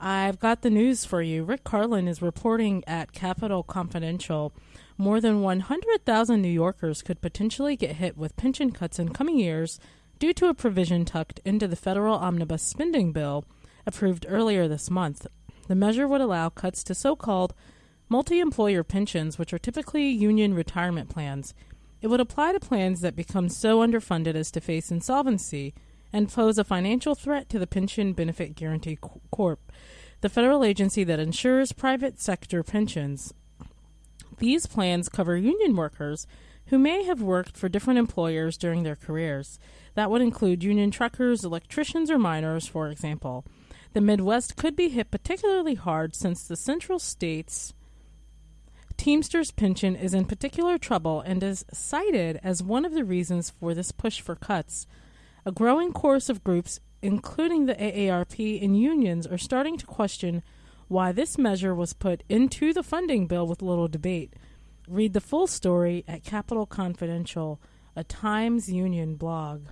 I've got the news for you. Rick Carlin is reporting at Capital Confidential. More than 100,000 New Yorkers could potentially get hit with pension cuts in coming years due to a provision tucked into the federal omnibus spending bill approved earlier this month. The measure would allow cuts to so-called multi-employer pensions, which are typically union retirement plans. It would apply to plans that become so underfunded as to face insolvency and pose a financial threat to the Pension Benefit Guaranty Corp, the federal agency that insures private sector pensions. These plans cover union workers who may have worked for different employers during their careers. That would include union truckers, electricians, or miners, for example. The Midwest could be hit particularly hard since the Central States Teamsters pension is in particular trouble and is cited as one of the reasons for this push for cuts. A growing chorus of groups, including the AARP and unions, are starting to question why this measure was put into the funding bill with little debate. Read the full story at Capital Confidential, a Times Union blog.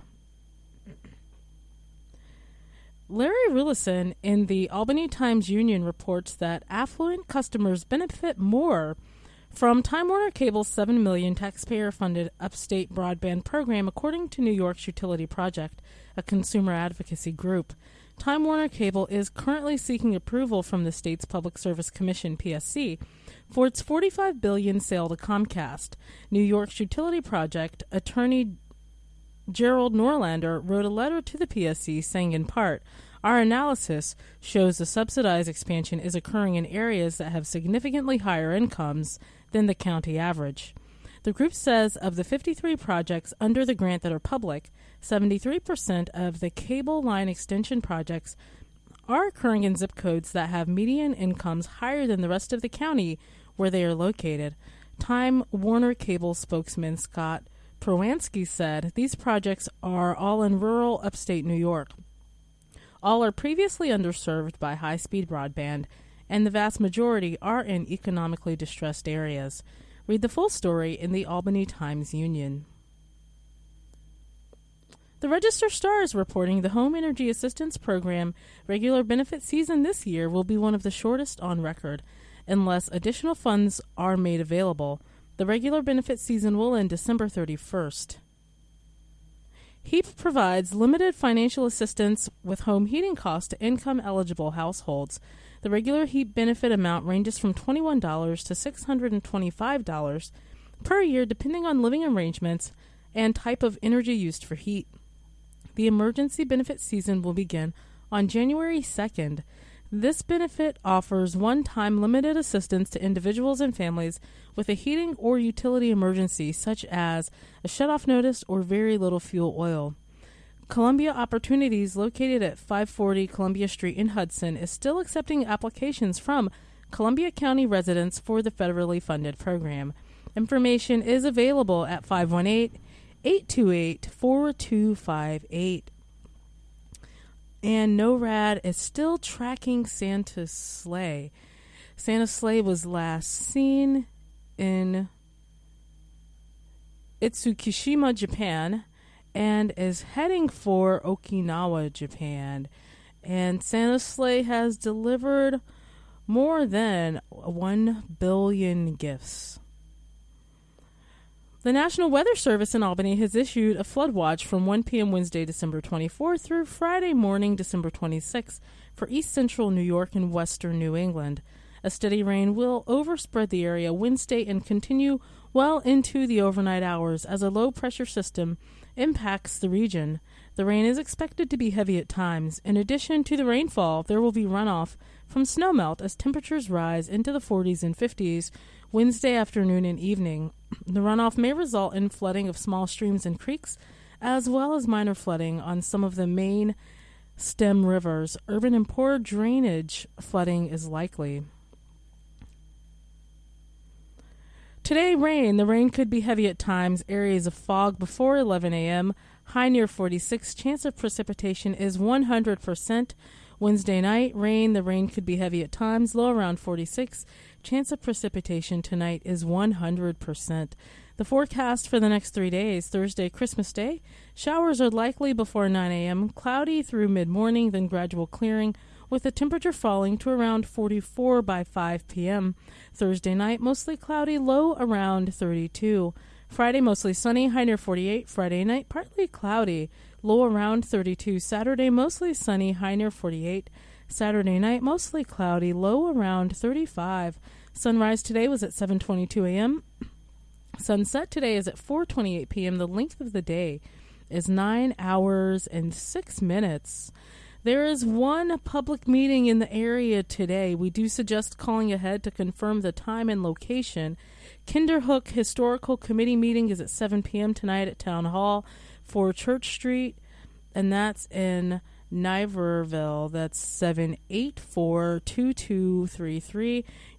Larry Rulison in the Albany Times Union reports that affluent customers benefit more from Time Warner Cable's $7 million taxpayer-funded upstate broadband program, according to New York's Utility Project, a consumer advocacy group. Time Warner Cable is currently seeking approval from the state's Public Service Commission, PSC, for its $45 billion sale to Comcast. New York's Utility Project attorney Gerald Norlander wrote a letter to the PSC saying, in part, "Our analysis shows the subsidized expansion is occurring in areas that have significantly higher incomes than the county average." The group says of the 53 projects under the grant that are public, 73% of the cable line extension projects are occurring in zip codes that have median incomes higher than the rest of the county where they are located. Time Warner Cable spokesman Scott Prowansky said these projects are all in rural upstate New York. All are previously underserved by high-speed broadband, and the vast majority are in economically distressed areas. Read the full story in the Albany Times Union. The Register-Star is reporting the Home Energy Assistance Program regular benefit season this year will be one of the shortest on record, unless additional funds are made available. The regular benefit season will end December 31st. HEAP provides limited financial assistance with home heating costs to income-eligible households. The regular HEAP benefit amount ranges from $21 to $625 per year, depending on living arrangements and type of energy used for heat. The emergency benefit season will begin on January 2nd. This benefit offers one-time limited assistance to individuals and families with a heating or utility emergency, such as a shutoff notice or very little fuel oil. Columbia Opportunities, located at 540 Columbia Street in Hudson, is still accepting applications from Columbia County residents for the federally funded program. Information is available at 518-828-4258. And NORAD is still tracking Santa's sleigh. Santa's sleigh was last seen in Itsukushima, Japan, and is heading for Okinawa, Japan. And Santa's sleigh has delivered more than 1 billion gifts. The National Weather Service in Albany has issued a flood watch from 1 p.m. Wednesday, December 24 through Friday morning, December 26 for east central New York and western New England. A steady rain will overspread the area Wednesday and continue well into the overnight hours as a low-pressure system impacts the region. The rain is expected to be heavy at times. In addition to the rainfall, there will be runoff from snowmelt as temperatures rise into the 40s and 50s Wednesday afternoon and evening. The runoff may result in flooding of small streams and creeks, as well as minor flooding on some of the main stem rivers. Urban and poor drainage flooding is likely. Today, rain. The rain could be heavy at times. Areas of fog before 11 a.m. High near 46. Chance of precipitation is 100%. Wednesday night, rain. The rain could be heavy at times. Low around 46. Chance of precipitation tonight is 100%. The forecast for the next 3 days: Thursday, Christmas Day. Showers are likely before 9 a.m. Cloudy through mid-morning, then gradual clearing. with the temperature falling to around 44 by 5 p.m. Thursday night, mostly cloudy, low around 32. Friday, mostly sunny, high near 48. Friday night, partly cloudy, low around 32. Saturday, mostly sunny, high near 48. Saturday night, mostly cloudy, low around 35. Sunrise today was at 7:22 a.m. Sunset today is at 4:28 p.m. The length of the day is 9 hours and 6 minutes. There is one public meeting in the area today. We do suggest calling ahead to confirm the time and location. Kinderhook Historical Committee meeting is at 7 p.m. tonight at Town Hall for Church Street, and that's in Niverville. That's 784-2233.